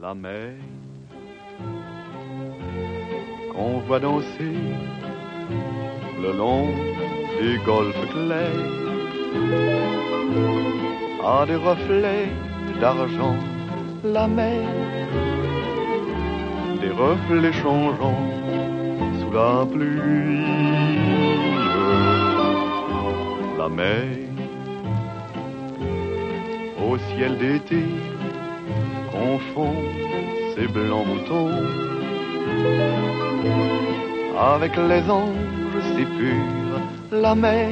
la mer qu'on voit danser le long des golfes clairs a des reflets d'argent, la mer, des reflets changeants sous la pluie. La mer au ciel d'été confond ses blancs moutons avec les anges si purs. La mer,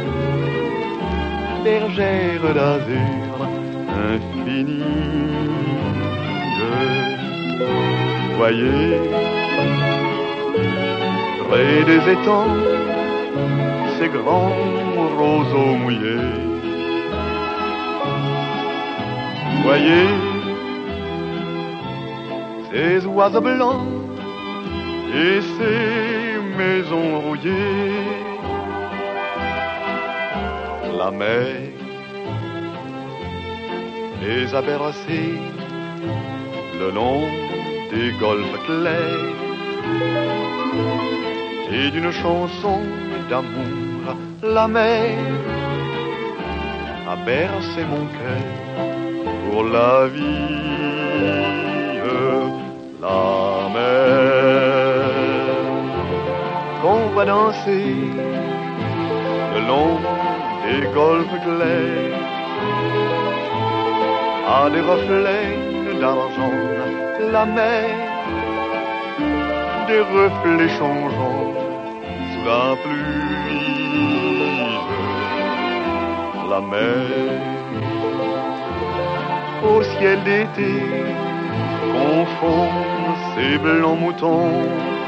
bergère d'azur infinie. Voyez, près des étangs, ces grands roseaux mouillés. Voyez, ces oiseaux blancs et ces maisons rouillées. La mer les a bercés le long des golfes clairs et d'une chanson d'amour. La mer a bercé mon cœur pour la vie. La mer qu'on voit danser le long des golfes clairs a des reflets d'argent. La mer, des reflets changeants sous la pluie. La mer au ciel d'été confond ses blancs moutons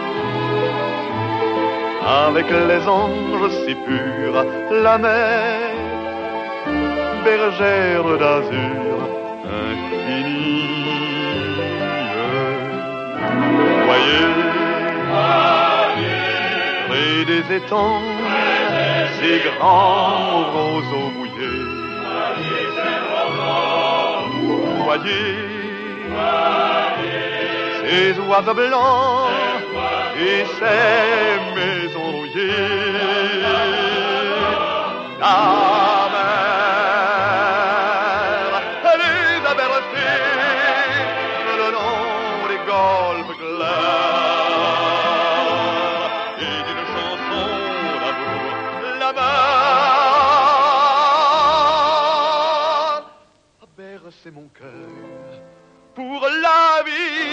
avec les anges si purs. La mer, bergère d'azur infinie. Voyez, près des étangs, ces grands roseaux mouillés. Voyez, ces oiseaux blancs et ces maisons rouillées. La mer, elle les a bercés le long des golfes clairs et d'une chanson d'amour. La mer a bercé mon cœur pour la vie.